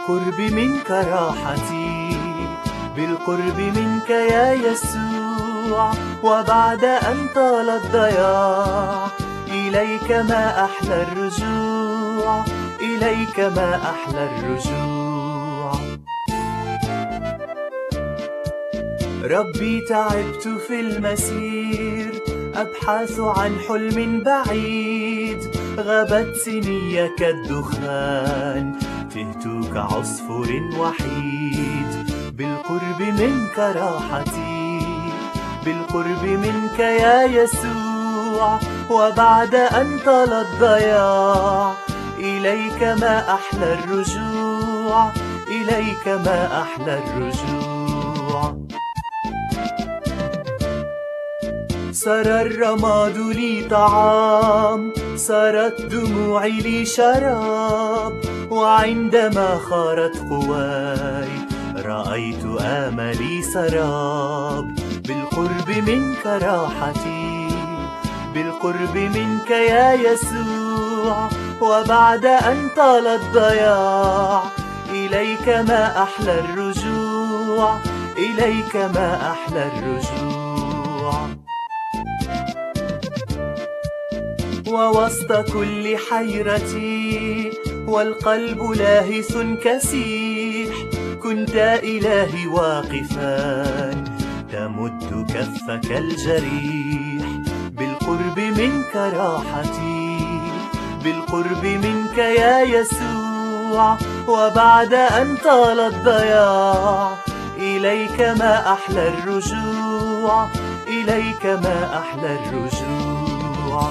بالقرب منك راحتي، بالقرب منك يا يسوع، وبعد أن طال الضياع إليك ما أحلى الرجوع، إليك ما أحلى الرجوع. ربي تعبت في المسير أبحث عن حلم بعيد، غابت سني كالدخان تهت كعصفور وحيد. بالقرب منك راحتي، بالقرب منك يا يسوع، وبعد أن طال الضياع إليك ما أحلى الرجوع، إليك ما أحلى الرجوع. صار الرماد لي طعام، صارت دموعي لي شراب، وعندما خارت قواي رأيت آملي سراب. بالقرب منك راحتي، بالقرب منك يا يسوع، وبعد أن طال الضياع إليك ما أحلى الرجوع، إليك ما أحلى الرجوع. ووسط كل حيرتي والقلب لاهث كسيح، كنت إلهي واقفا تمد كفك الجريح. بالقرب منك راحتي، بالقرب منك يا يسوع، وبعد أن طال الضياع إليك ما أحلى الرجوع، إليك ما أحلى الرجوع.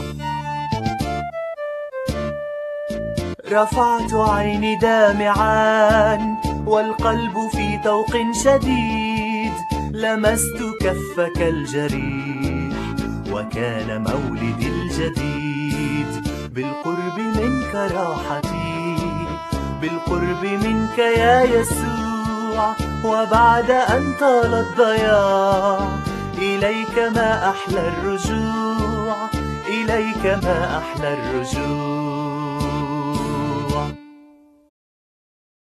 رفعت عيني دامعا والقلب في طوق شديد، لمست كفك الجريح وكان مولدي الجديد. بالقرب منك راحتي، بالقرب منك يا يسوع، وبعد أن طال الضياع إليك ما أحلى الرجوع، إليك ما أحلى الرجوع.